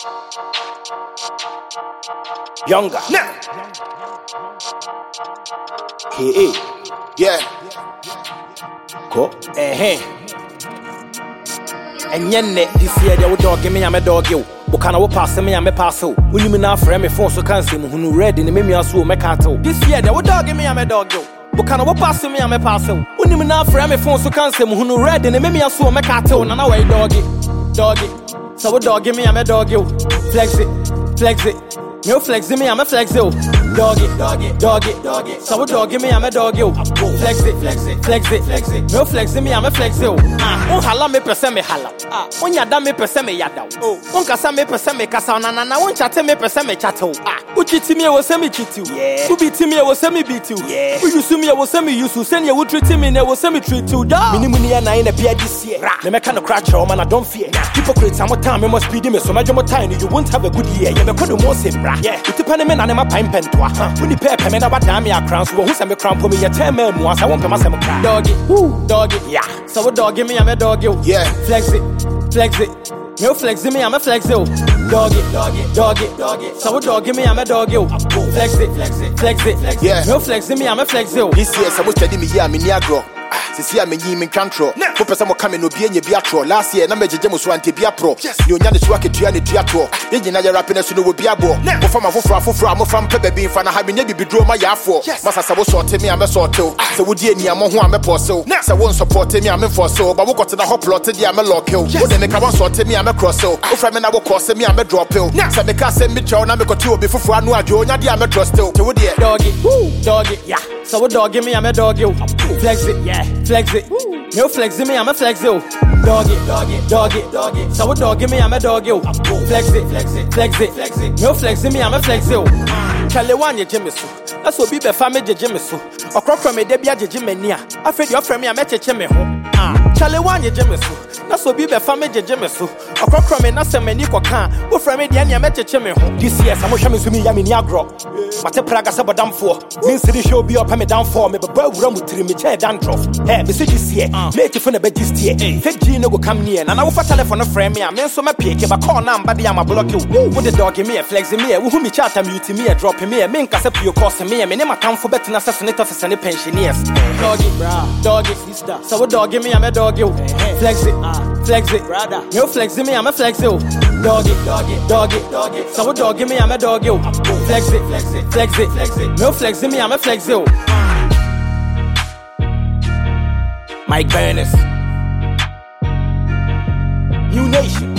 Younger. Now. Hey. Yeah. Go. And yenne this year they would dog me, I'm a dog you. What can I pass me? I'm a parcel. When you now frame me phone so can't see who read in the meme as well, cattle. This year they would dog me, I'm a dog you. What can I pass me? I'm a parcel. When you now frame me phone so can't see who read in the meme as well, cattle. And I way doggy. So what dog me? I'm a dog you. Flex it. You flex me, I'm a flex you. Doggy. So what dog me? I'm a dog you. Flex it. You flex me, I'm a flex you. Oh hala me pese me hala. Oh yada me pese me yada. Oh kasa me pese me kasa na na. Oh chate me pese me chate. Oh chiti me was me chiti. Who beat me was me beat you. Who you see me was me use. Send you would treat me ne was me treat you. Minimum na in a beer this year. Me make no crack show man I don't fear. Hypocrites some time me must speed me so much more time you won't have a good year. You me could more sim. Yeah, it's a penman and my pine pen to when the pair payment about damn your crowns who send me crown for me a 10 men once I won't come myself. Doggy, yeah. So what dog give me? I'm a dog you. Yeah, flex it. You flex me, I'm a flex you. Doggy. So what dog give me? I'm a dog you. Flex it. Yeah, you flex me, I'm a flex you. This year someone study me here, I'm in Niagara. See, I'm in control. For person coming no be any biatro. Last year, na major James want to be a pro. You know, this work at Gianni Diatro. Then you know your happiness will be a bo. From a from Pebble being fan, having maybe be draw my yafo. Massa was sorting me, I'm a sort of. So would you near who I'm a posso? So won't support me, I'm in for so. But we got to the hot plot, I'm a lock hill. What then they come on sorting me, I'm a cross so. If I'm in our course, me, I'm a drop hill. So they can't send me John, I'm a two before I know I join, I'm a trust still. Doggy, yeah. So what dog give me? I'm a dog you. Flex it, yeah. Flex it. You flex me, I'm a flex you. Doggy. So what dog give me? I'm a dog you. Flex it. You flex me, I'm a flex you. Charlie one ye Jimisu. That's what be the family Jimisu. Or crop from a debia Jimenia. I feel your friend me, I met a chimney. Charlie one ye Jimisu. That's what be the family Jimisu. Or crop from a Nasa Meniko can. What from a Diana met a chimney. This year, some shaman to me, Yaminiagro. What a praga sabadam for. Means the show be up and down for me, but bro, run with me, chair dandruff. Hey, Mr. This year, make it for the bed this year. Fake Gino will come near, and I will for telephone a frame me. I mean, so my pick, but call now, but I'm a block you. With the dog in me, flexing me, who me chat and mute me, dropping me, a mink as a pure cost me, and name a town for better assassinate office and pensioners. Doggy, sister. So what dog give me? I'm a dog you. Flex it, brother. You flex me, I'm a flex you. Doggy. So what dog give me? I'm a dog you. Flex it. You flex me, I'm a flex you. Mike Burners, New Nation.